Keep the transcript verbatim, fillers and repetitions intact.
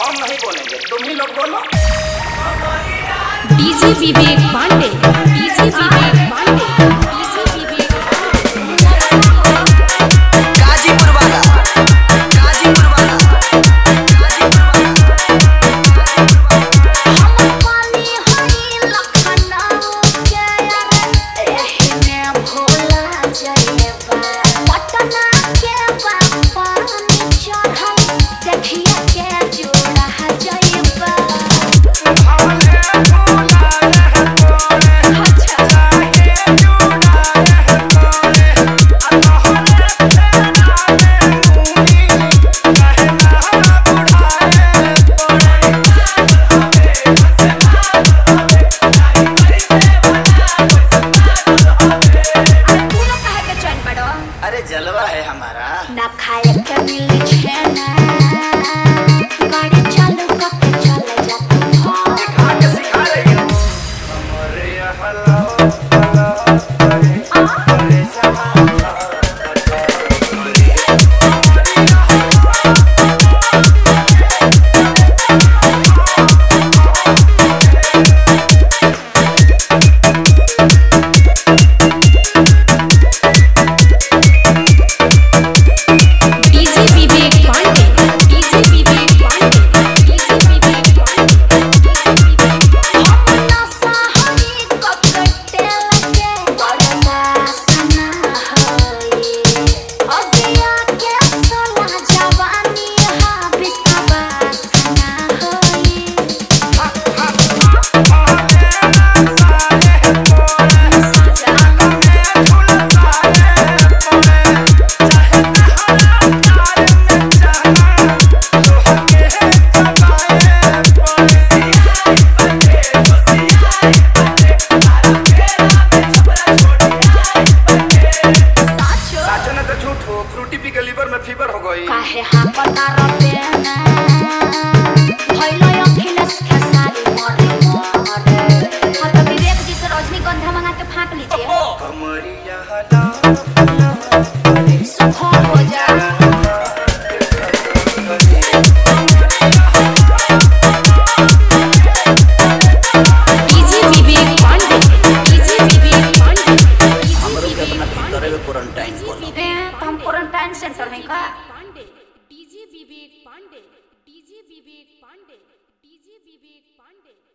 हम नहीं बोलेंगे, तुम ही लोग बोलो। DJ Vivek Pandey, DJ Vivek Pandey, DJ Vivek Ghazipur वाला, गाजीपुर वाला, गाजीपुर हम पानी हई लखनऊ के एही में भोला जइबा पटना के पानी चढ़ल देखिया के जोड़ा जइबा अरे जलवा है हमारा। ना खाए के मिले छेना गाड़ी चालू करके चले जाते हो दिखा के सिखा रही हो हमारे यहाँ लाओ लाओ करे करे समा DJ Vivek Pandey, DJ Vivek Pandey, DJ Vivek Pandey, DJ Vivek अपना साहनी कपटे लगे बड़ा सना होई अगिया के सोला जवानी हा बिसवा सना होई साचो न तो झूठ हो, फ्रूटी पी के लीवर में फीवर हो गई। काहे हा पता रपेना भइलो अखिलेश खेसारी मरे मरे हाँ तो विवेक जी से रजनीगंधा मंगा के फाँक लीजिए हमारी यहाँ लाओ सुख हो जा डीजे विवेक पांडे, डीजे विवेक पांडे, हमरो के अपना भीतर में क्वारंटाइन करो। ए, तो हम क्वारंटाइन सेंटर में का Pandey, DJ Vivek Pandey, DJ Vivek Pandey, DJ Vivek Pandey.